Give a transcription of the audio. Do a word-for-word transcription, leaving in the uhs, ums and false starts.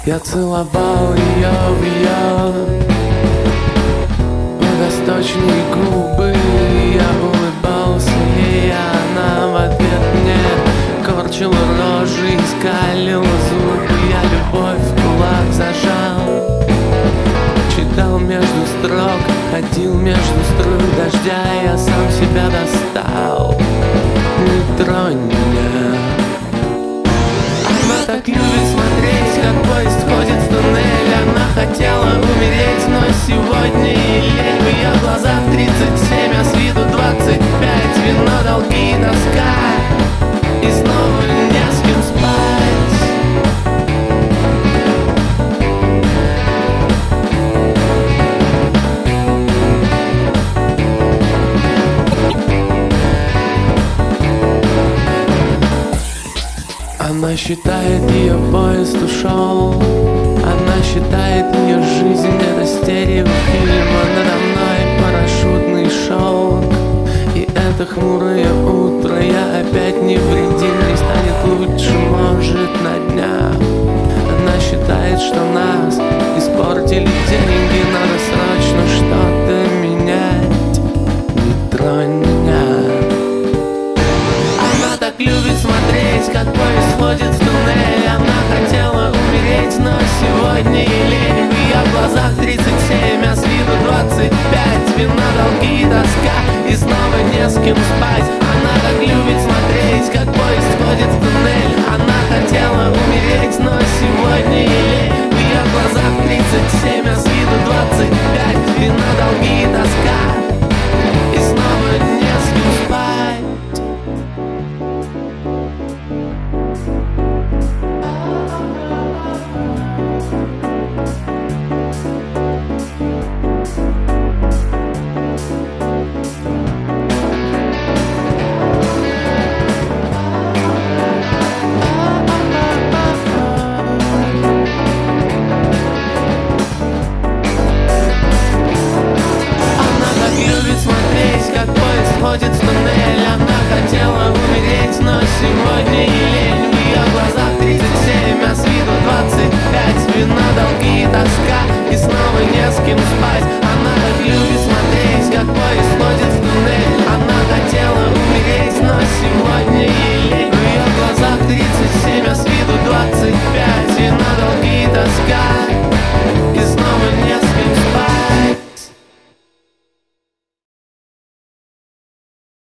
Я целовал ее в ее восточные губы. Я улыбался ей, а она в ответ мне корчила рожи и скалила зубы. Я любовь в кулак зажал, читал между строк, ходил между струй дождя. Я сам себя достал. Не тронь меня. Она так любит смотреть, как поезд входит в туннель. Она хотела умереть, но сегодня ей лень. В ее глазах тридцать семь, а с виду двадцать пять. Вино, долги и тоска, и снова не с кем спать. Она считает, ее поезд ушел. Она считает, ее жизнь — это стереофильм. А надо мной парашютный шелк. И это хмурое утро, я опять невредим. Не станет лучше, может, на днях. Она считает, что нас испортили деньги. Надо срочно что-то менять. Не тронь меня. Она так любит смотреть, как поезд входит в туннель. Она хотела умереть, но сегодня ей лень. В ее глазах тридцать семь, а с виду двадцать пять. Вина, долги и тоска, и снова не с кем спать. Она так любит смотреть, как поезд входит в туннель. Она хотела умереть, но сегодня ей лень. В ее глазах тридцать семь, а с виду двадцать пять. Вина, долги и тоска, и снова не с кем спать. Входит в туннель, она хотела умереть, но сегодня ей лень. В ее глазах тридцать семь, а с виду двадцать пять. Вина, долги и тоска, и снова не с кем спать.